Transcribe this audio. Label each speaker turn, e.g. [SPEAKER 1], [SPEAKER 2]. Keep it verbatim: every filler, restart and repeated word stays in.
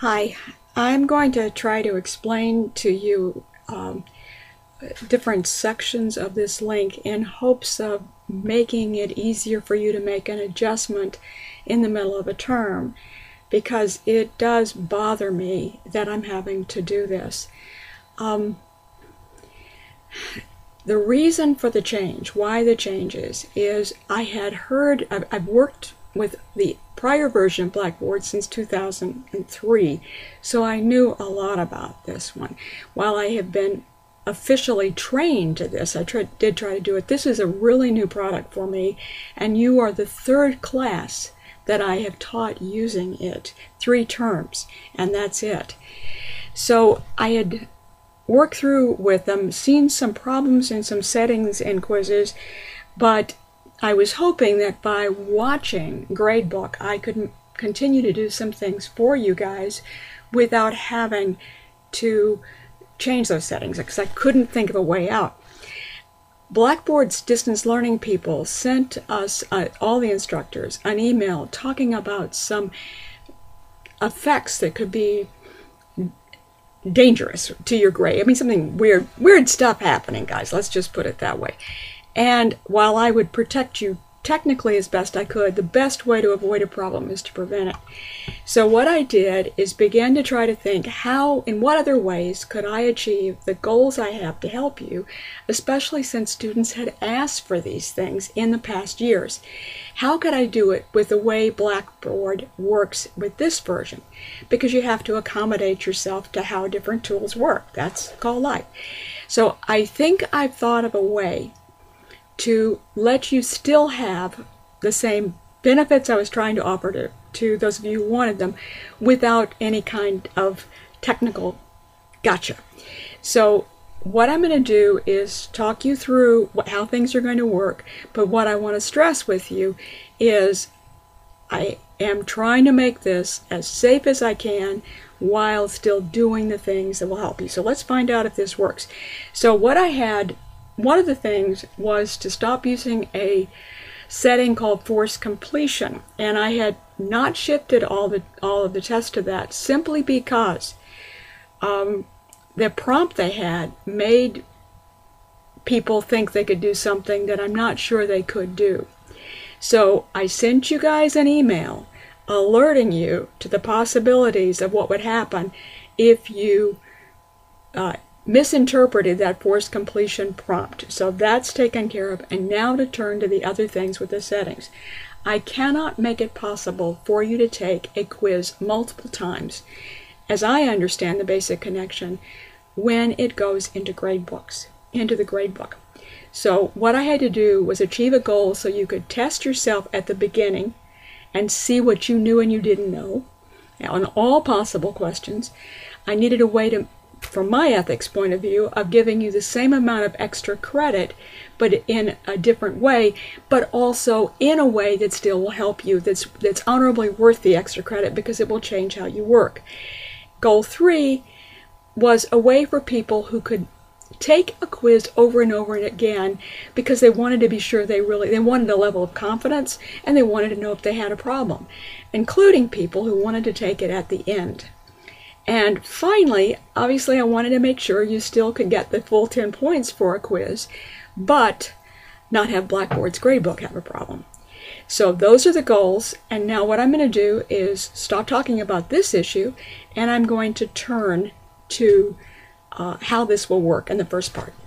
[SPEAKER 1] Hi, I'm going to try to explain to you um, different sections of this link in hopes of making it easier for you to make an adjustment in the middle of a term, because it does bother me that I'm having to do this. Um, the reason for the change, why the change is, is I had heard, I've, I've worked with the prior version of Blackboard since two thousand three, so I knew a lot about this one. While I have been officially trained to this, I tried, did try to do it. This is a really new product for me, and you are the third class that I have taught using it. Three terms, and that's it. So I had worked through with them, seen some problems in some settings and quizzes, but I was hoping that by watching Gradebook, I could continue to do some things for you guys without having to change those settings, because I couldn't think of a way out. Blackboard's distance learning people sent us, uh, all the instructors, an email talking about some effects that could be dangerous to your grade. I mean, something weird, weird stuff happening, guys. Let's just put it that way. And while I would protect you technically as best I could, the best way to avoid a problem is to prevent it. So what I did is began to try to think, how, in what other ways could I achieve the goals I have to help you, especially since students had asked for these things in the past years. How could I do it with the way Blackboard works with this version? Because you have to accommodate yourself to how different tools work. That's called life. So I think I've thought of a way to let you still have the same benefits I was trying to offer to, to those of you who wanted them, without any kind of technical gotcha. So what I'm going to do is talk you through what, how things are going to work, but what I want to stress with you is I am trying to make this as safe as I can while still doing the things that will help you. So let's find out if this works. So what I had, one of the things was to stop using a setting called forced completion, and I had not shifted all the all of the tests to that simply because um, the prompt they had made people think they could do something that I'm not sure they could do. So I sent you guys an email alerting you to the possibilities of what would happen if you uh, misinterpreted that forced completion prompt. So that's taken care of, and now to turn to the other things with the settings. I cannot make it possible for you to take a quiz multiple times, as I understand the basic connection, when it goes into Gradebooks, into the Gradebook. So what I had to do was achieve a goal so you could test yourself at the beginning and see what you knew and you didn't know on all possible questions. I needed a way to, from my ethics point of view, of giving you the same amount of extra credit, but in a different way, but also in a way that still will help you, that's, that's honorably worth the extra credit, because it will change how you work. Goal three was a way for people who could take a quiz over and over and again because they wanted to be sure they really, they wanted a level of confidence, and they wanted to know if they had a problem, including people who wanted to take it at the end. And finally, obviously, I wanted to make sure you still could get the full ten points for a quiz, but not have Blackboard's Gradebook have a problem. So those are the goals, and now what I'm going to do is stop talking about this issue, and I'm going to turn to uh, how this will work in the first part.